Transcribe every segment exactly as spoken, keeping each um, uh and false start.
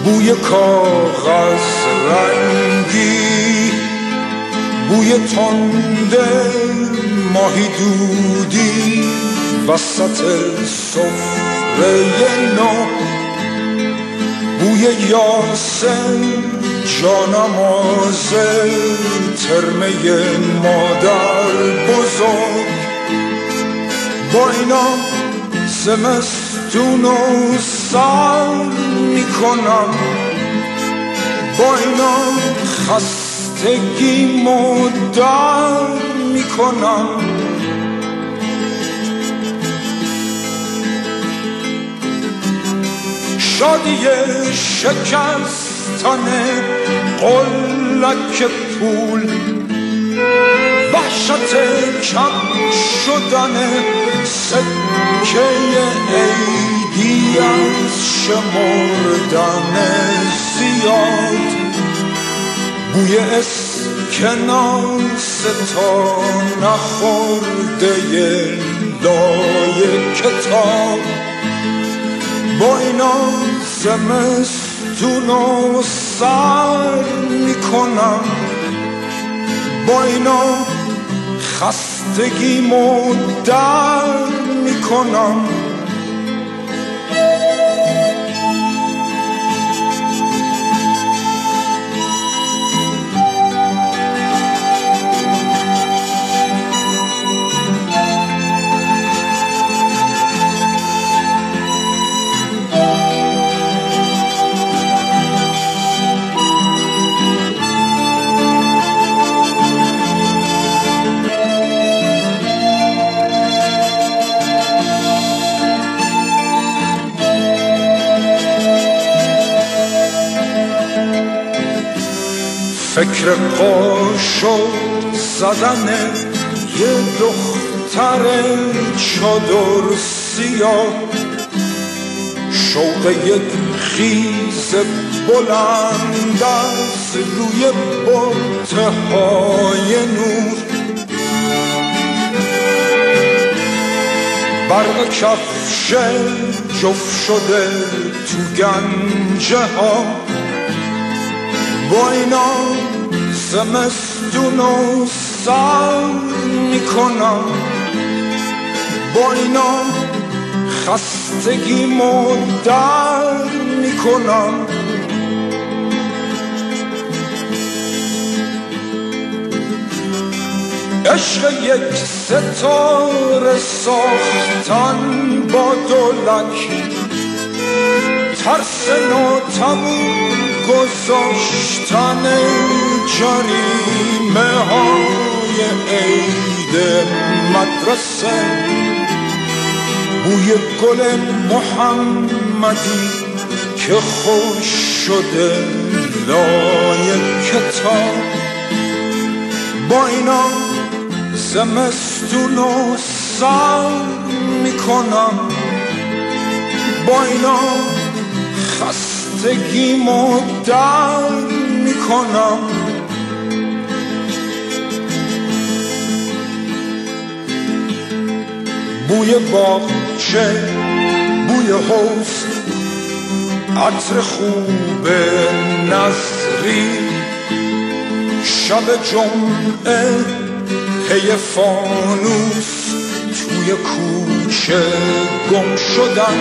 بوی کاغذ رنگی، بوی تنده ماهی دودی وسط سفره نو، بوی یاسم جانماز ترمه مادر بزرگ. با اینا زمستونو سر میکنم، با اینا خستگیمو در میکنم. شادی شکستن قلک پول، وحشت کم شدن سکه عیدی از شمردن زیاد، بوی اسکناس تا نخورده لای کتاب. با اینا زمستونو سر میکنم، با اینا خستگیمو در میکنم. فکر قاشق زدن یه دختر چادر سیاه، شوق یک خیز بلند از روی بطه های نور، برق کفش جفت شده تو گنجه ها. با اینا زمستونو سر میکنم، با اینا خستگیمو در میکنم. عشق یک ستاره ساختن با دولک، ترس ناتموم گذاشتن جریمه های عید مدرسه، بوی گل محمدی که خوش شده لای کتاب. با اینا زمستونو سر میکنم، با اینا خستگیمو در میکنم. بوی باغچه، بوی حوض، عطر خوب نظری، شب جمعه پی فانوس توی کوچه گم شدن،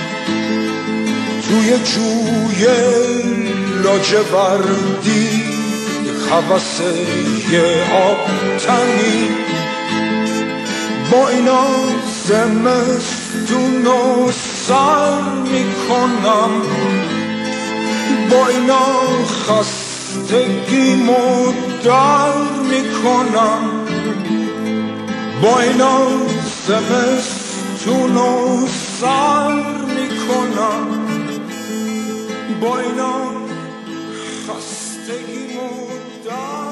توی جوی لاجوردی هوس یه آبتنی. با اینا زمستونو سر میکنم، با اینا خستگیمو در میکنم، با اینا زمستونو سر میکنم، با اینا خستگیمو در